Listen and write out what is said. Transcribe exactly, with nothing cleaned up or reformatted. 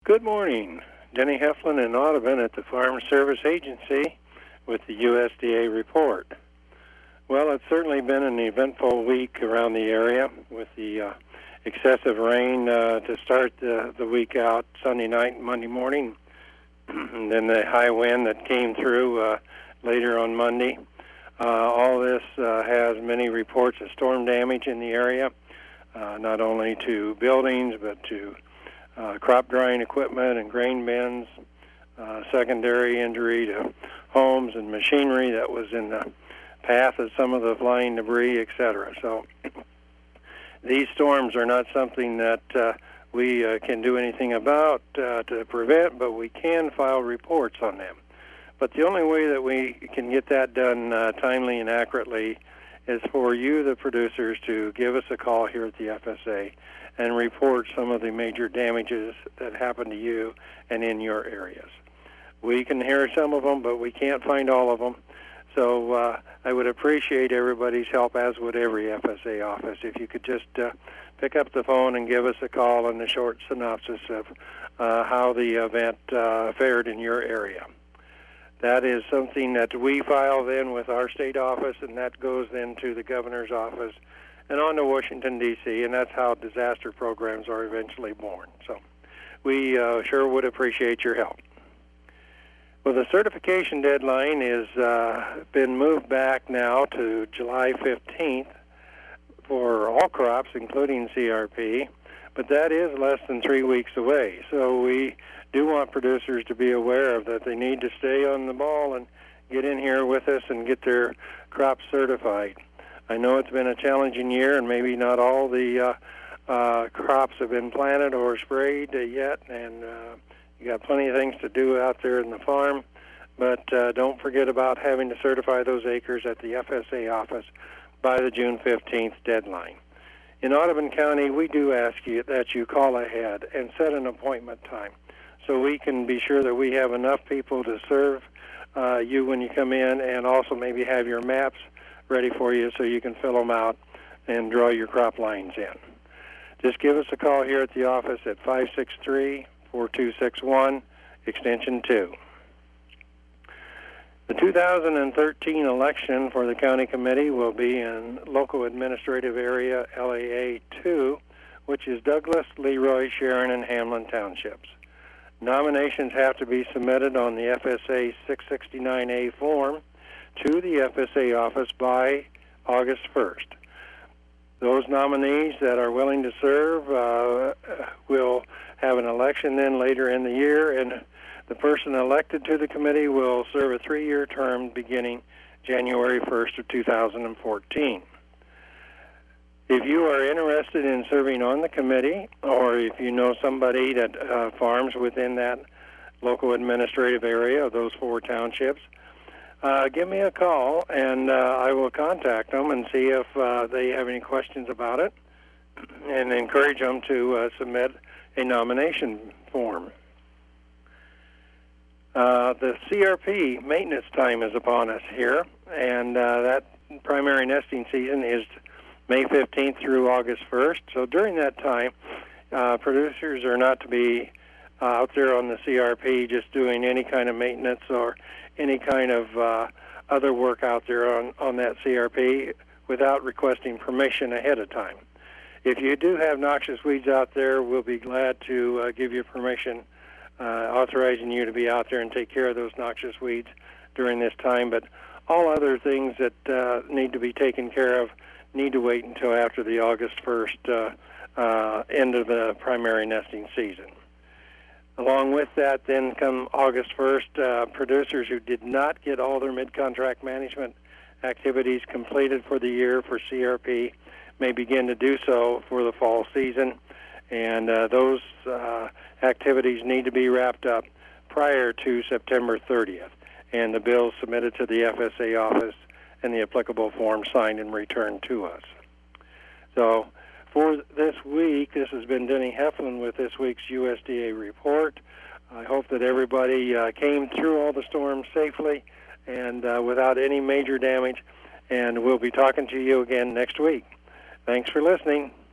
Good morning. Denny Heflin in Audubon at the Farm Service Agency with the U S D A report. Well, it's certainly been an eventful week around the area with the uh, excessive rain uh, to start the, the week out Sunday night and Monday morning, and then the high wind that came through uh, later on Monday. Uh, all this uh, has many reports of storm damage in the area, uh, not only to buildings but to Uh, crop drying equipment and grain bins, uh, secondary injury to homes and machinery that was in the path of some of the flying debris, et cetera. So these storms are not something that uh, we uh, can do anything about uh, to prevent, but we can file reports on them. But the only way that we can get that done uh, timely and accurately is for you, the producers, to give us a call here at the F S A and report some of the major damages that happen to you and in your areas. We can hear some of them, but we can't find all of them. So uh, I would appreciate everybody's help, as would every F S A office, if you could just uh, pick up the phone and give us a call and a short synopsis of uh, how the event uh, fared in your area. That is something that we file then with our state office, and that goes then to the governor's office and on to Washington, D C, and that's how disaster programs are eventually born. So we uh, sure would appreciate your help. Well, the certification deadline has uh, been moved back now to July fifteenth for all crops, including C R P, but that is less than three weeks away. So we do want producers to be aware of that. They need to stay on the ball and get in here with us and get their crops certified. I know it's been a challenging year, and maybe not all the uh, uh, crops have been planted or sprayed uh, yet, and uh, you got plenty of things to do out there in the farm. But uh, don't forget about having to certify those acres at the F S A office by the June fifteenth deadline. In Audubon County, we do ask you that you call ahead and set an appointment time so we can be sure that we have enough people to serve uh, you when you come in, and also maybe have your maps ready for you so you can fill them out and draw your crop lines in. Just give us a call here at the office at five six three, four two six one, extension two. The two thousand thirteen election for the county committee will be in local administrative area L A A two, which is Douglas, Leroy, Sharon, and Hamlin townships. Nominations have to be submitted on the F S A six sixty-nine A form to the F S A office by August first. Those nominees that are willing to serve uh, will have an election then later in the year, and the person elected to the committee will serve a three-year term beginning January first of two thousand fourteen. If you are interested in serving on the committee, or if you know somebody that uh, farms within that local administrative area of those four townships, Uh, give me a call, and uh, I will contact them and see if uh, they have any questions about it, and encourage them to uh, submit a nomination form. Uh, the C R P maintenance time is upon us here, and uh, that primary nesting season is May fifteenth through August first. So during that time, uh, producers are not to be uh, out there on the C R P just doing any kind of maintenance or any kind of uh, other work out there on, on that C R P without requesting permission ahead of time. If you do have noxious weeds out there, we'll be glad to uh, give you permission uh, authorizing you to be out there and take care of those noxious weeds during this time. But all other things that uh, need to be taken care of need to wait until after the August first uh, uh, end of the primary nesting season. Along with that, then come August first, uh, producers who did not get all their mid-contract management activities completed for the year for C R P may begin to do so for the fall season, and uh, those uh, activities need to be wrapped up prior to September thirtieth, and the bills submitted to the F S A office and the applicable form signed and returned to us. So for this week, this has been Denny Heflin with this week's U S D A report. I hope that everybody uh, came through all the storms safely and uh, without any major damage, and we'll be talking to you again next week. Thanks for listening.